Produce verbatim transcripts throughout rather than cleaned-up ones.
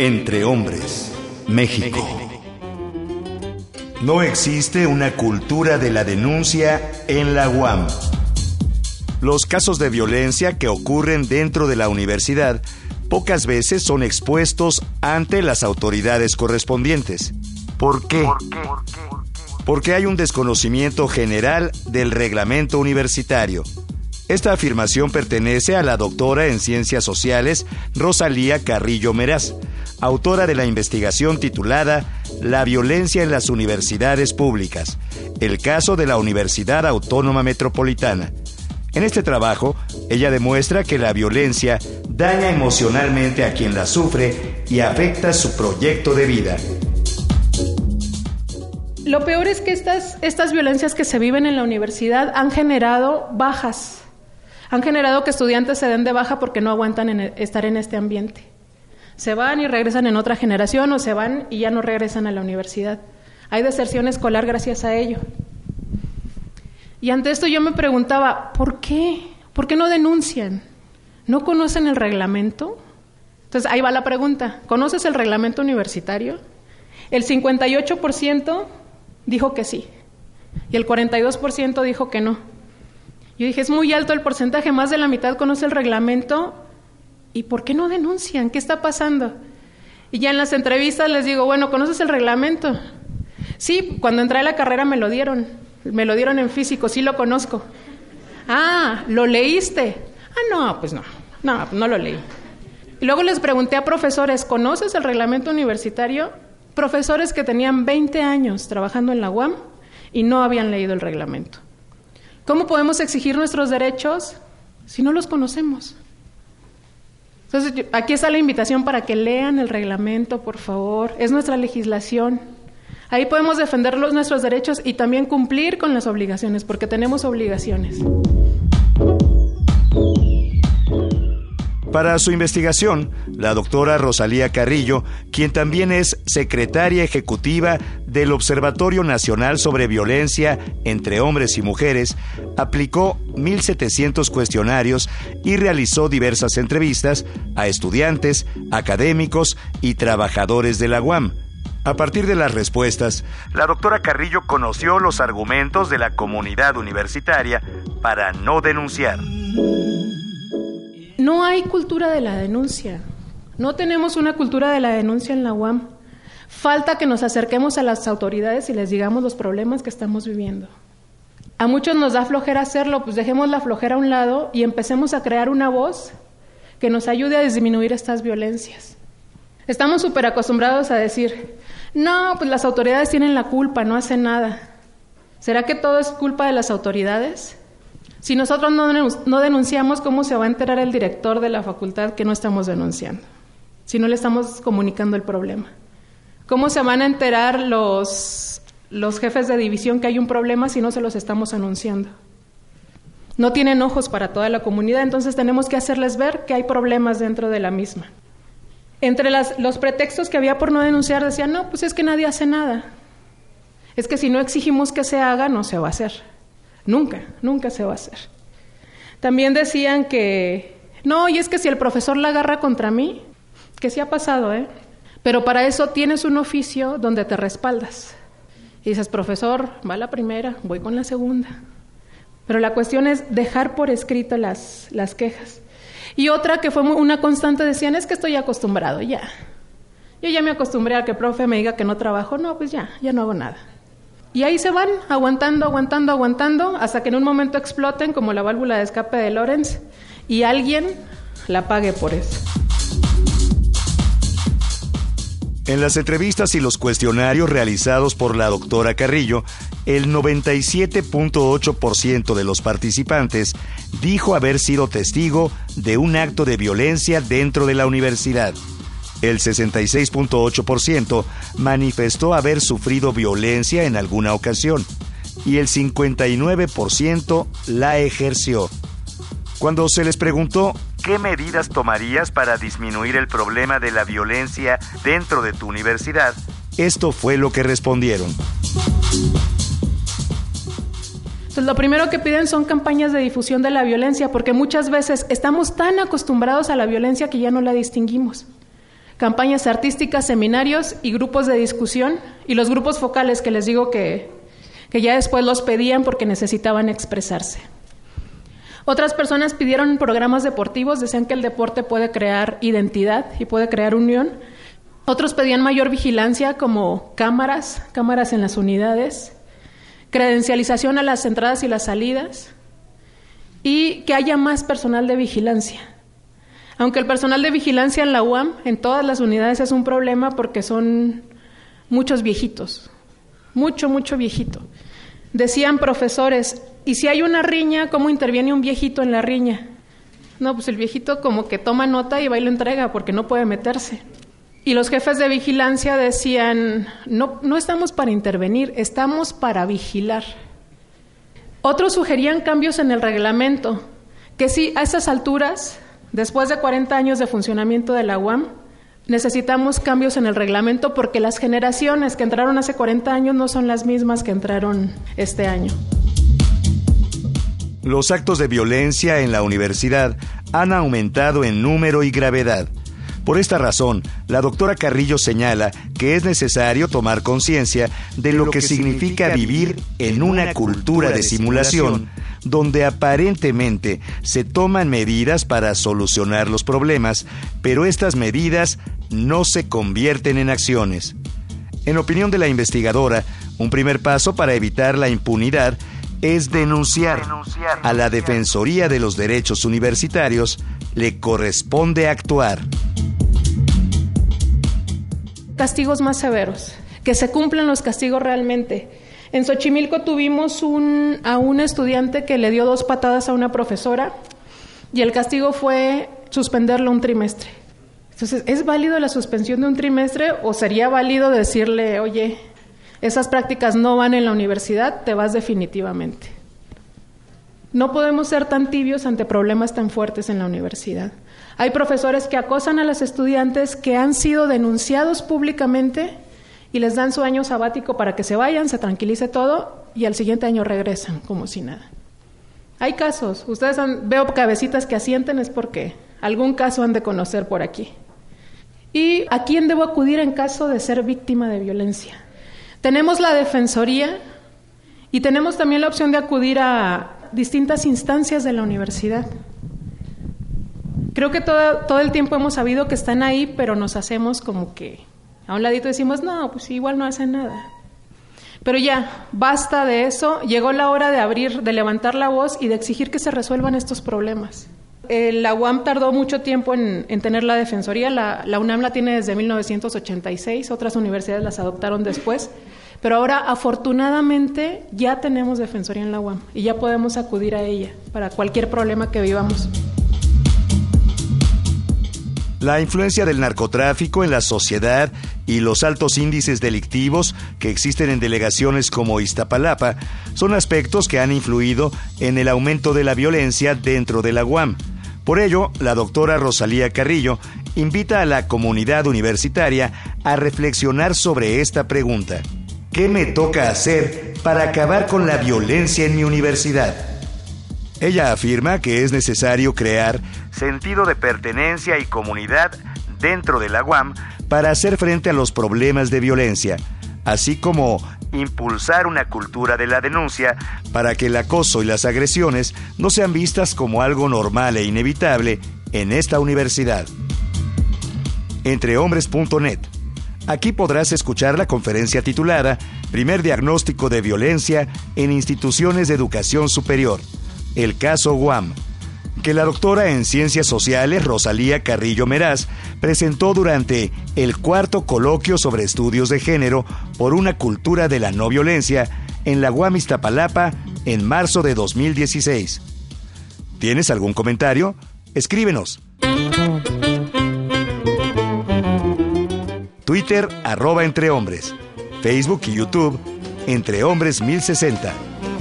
Entre hombres, México. No existe una cultura de la denuncia en la U A M. Los casos de violencia que ocurren dentro de la universidad pocas veces son expuestos ante las autoridades correspondientes. ¿Por qué? Porque hay un desconocimiento general del reglamento universitario. Esta afirmación pertenece a la doctora en Ciencias Sociales Rosalía Carrillo Meraz, autora de la investigación titulada La violencia en las universidades públicas, el caso de la Universidad Autónoma Metropolitana. En este trabajo, ella demuestra que la violencia daña emocionalmente a quien la sufre y afecta su proyecto de vida. Lo peor es que estas, estas violencias que se viven en la universidad han generado bajas. Han generado que estudiantes se den de baja porque no aguantan en el, estar en este ambiente. Se van y regresan en otra generación o se van y ya no regresan a la universidad. Hay deserción escolar gracias a ello. Y ante esto yo me preguntaba, ¿por qué? ¿Por qué no denuncian? ¿No conocen el reglamento? Entonces ahí va la pregunta. ¿Conoces el reglamento universitario? El cincuenta y ocho por ciento dijo que sí y el cuarenta y dos por ciento dijo que no. Yo dije, es muy alto el porcentaje, más de la mitad conoce el reglamento. ¿Y por qué no denuncian? ¿Qué está pasando? Y ya en las entrevistas les digo, bueno, ¿conoces el reglamento? Sí, cuando entré a la carrera me lo dieron. Me lo dieron en físico, sí lo conozco. Ah, ¿lo leíste? Ah, no, pues no, no, no lo leí. Y luego les pregunté a profesores, ¿conoces el reglamento universitario? Profesores que tenían veinte años trabajando en la U A M y no habían leído el reglamento. ¿Cómo podemos exigir nuestros derechos si no los conocemos? Entonces, aquí está la invitación para que lean el reglamento, por favor. Es nuestra legislación. Ahí podemos defender los, nuestros derechos y también cumplir con las obligaciones, porque tenemos obligaciones. Para su investigación, la doctora Rosalía Carrillo, quien también es secretaria ejecutiva del Observatorio Nacional sobre Violencia entre Hombres y Mujeres, aplicó mil setecientos cuestionarios y realizó diversas entrevistas a estudiantes, académicos y trabajadores de la U A M. A partir de las respuestas, la doctora Carrillo conoció los argumentos de la comunidad universitaria para no denunciar. No hay cultura de la denuncia. No tenemos una cultura de la denuncia en la U A M. Falta que nos acerquemos a las autoridades y les digamos los problemas que estamos viviendo. A muchos nos da flojera hacerlo, pues dejemos la flojera a un lado y empecemos a crear una voz que nos ayude a disminuir estas violencias. Estamos súper acostumbrados a decir, no, pues las autoridades tienen la culpa, no hacen nada. ¿Será que todo es culpa de las autoridades? Si nosotros no, no denunciamos, ¿cómo se va a enterar el director de la facultad que no estamos denunciando? Si no le estamos comunicando el problema. ¿Cómo se van a enterar los, los jefes de división que hay un problema si no se los estamos anunciando? No tienen ojos para toda la comunidad, entonces tenemos que hacerles ver que hay problemas dentro de la misma. Entre las, los pretextos que había por no denunciar decían, no, pues es que nadie hace nada. Es que si no exigimos que se haga, no se va a hacer. Nunca, nunca se va a hacer. También decían que, no, y es que si el profesor la agarra contra mí, que sí ha pasado, ¿eh? Pero para eso tienes un oficio donde te respaldas. Y dices, profesor, va la primera, voy con la segunda. Pero la cuestión es dejar por escrito las, las quejas. Y otra que fue una constante, decían, es que estoy acostumbrado, ya. Yo ya me acostumbré a que el profe me diga que no trabajo, no, pues ya, ya no hago nada. Y ahí se van, aguantando, aguantando, aguantando, hasta que en un momento exploten como la válvula de escape de Lorentz y alguien la pague por eso. En las entrevistas y los cuestionarios realizados por la doctora Carrillo, el noventa y siete punto ocho por ciento de los participantes dijo haber sido testigo de un acto de violencia dentro de la universidad. El sesenta y seis punto ocho por ciento manifestó haber sufrido violencia en alguna ocasión y el cincuenta y nueve por ciento la ejerció. Cuando se les preguntó ¿qué medidas tomarías para disminuir el problema de la violencia dentro de tu universidad?, esto fue lo que respondieron. Entonces, lo primero que piden son campañas de difusión de la violencia, porque muchas veces estamos tan acostumbrados a la violencia que ya no la distinguimos. campañas artísticas, seminarios y grupos de discusión, y los grupos focales que les digo que, que ya después los pedían porque necesitaban expresarse. Otras personas pidieron programas deportivos, decían que el deporte puede crear identidad y puede crear unión. Otros pedían mayor vigilancia, como cámaras, cámaras en las unidades, credencialización a las entradas y las salidas, y que haya más personal de vigilancia. Aunque el personal de vigilancia en la U A M, en todas las unidades, es un problema porque son muchos viejitos, mucho, mucho viejito. Decían profesores, ¿y si hay una riña, cómo interviene un viejito en la riña? No, pues el viejito como que toma nota y va y lo entrega porque no puede meterse. Y los jefes de vigilancia decían, no, no estamos para intervenir, estamos para vigilar. Otros sugerían cambios en el reglamento, que sí, a estas alturas, después de cuarenta años de funcionamiento de la U A M, necesitamos cambios en el reglamento porque las generaciones que entraron hace cuarenta años no son las mismas que entraron este año. Los actos de violencia en la universidad han aumentado en número y gravedad. Por esta razón, la doctora Carrillo señala que es necesario tomar conciencia de lo que significa vivir en una cultura de simulación, donde aparentemente se toman medidas para solucionar los problemas, pero estas medidas no se convierten en acciones. En opinión de la investigadora, un primer paso para evitar la impunidad es denunciar. A la Defensoría de los Derechos Universitarios le corresponde actuar. Castigos más severos, que se cumplan los castigos realmente. En Xochimilco tuvimos un, a un estudiante que le dio dos patadas a una profesora y el castigo fue suspenderlo un trimestre. Entonces, ¿es válido la suspensión de un trimestre o sería válido decirle, oye, esas prácticas no van en la universidad, te vas definitivamente? No podemos ser tan tibios ante problemas tan fuertes en la universidad. Hay profesores que acosan a los estudiantes que han sido denunciados públicamente y les dan su año sabático para que se vayan, se tranquilice todo y al siguiente año regresan como si nada. Hay casos, ustedes han, veo cabecitas que asienten, es porque algún caso han de conocer por aquí. ¿Y a quién debo acudir en caso de ser víctima de violencia? Tenemos la Defensoría y tenemos también la opción de acudir a distintas instancias de la universidad. Creo que todo, todo el tiempo hemos sabido que están ahí, pero nos hacemos como que a un ladito decimos, no, pues igual no hacen nada. Pero ya, basta de eso, llegó la hora de abrir, de levantar la voz y de exigir que se resuelvan estos problemas. Eh, la U A M tardó mucho tiempo en, en tener la Defensoría, la, la UNAM la tiene desde mil novecientos ochenta y seis, otras universidades las adoptaron después, pero ahora afortunadamente ya tenemos Defensoría en la U A M y ya podemos acudir a ella para cualquier problema que vivamos. La influencia del narcotráfico en la sociedad y los altos índices delictivos que existen en delegaciones como Iztapalapa son aspectos que han influido en el aumento de la violencia dentro de la U A M. Por ello, la doctora Rosalía Carrillo invita a la comunidad universitaria a reflexionar sobre esta pregunta. ¿Qué me toca hacer para acabar con la violencia en mi universidad? Ella afirma que es necesario crear sentido de pertenencia y comunidad dentro de la U A M para hacer frente a los problemas de violencia, así como impulsar una cultura de la denuncia para que el acoso y las agresiones no sean vistas como algo normal e inevitable en esta universidad. Entrehombres punto net. Aquí podrás escuchar la conferencia titulada Primer diagnóstico de violencia en instituciones de educación superior. El caso U A M, que la doctora en Ciencias Sociales Rosalía Carrillo Meraz presentó durante el cuarto coloquio sobre estudios de género por una cultura de la no violencia en la U A M Iztapalapa en marzo de dos mil dieciséis. ¿Tienes algún comentario? Escríbenos. Twitter, arroba Entre Hombres. Facebook y YouTube, Entre Hombres mil sesenta.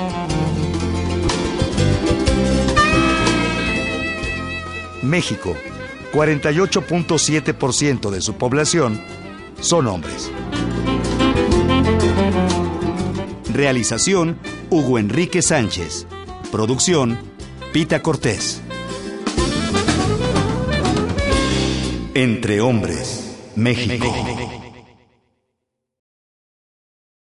México, cuarenta y ocho punto siete por ciento de su población son hombres. Realización, Hugo Enrique Sánchez. Producción, Pita Cortés. Entre Hombres. México.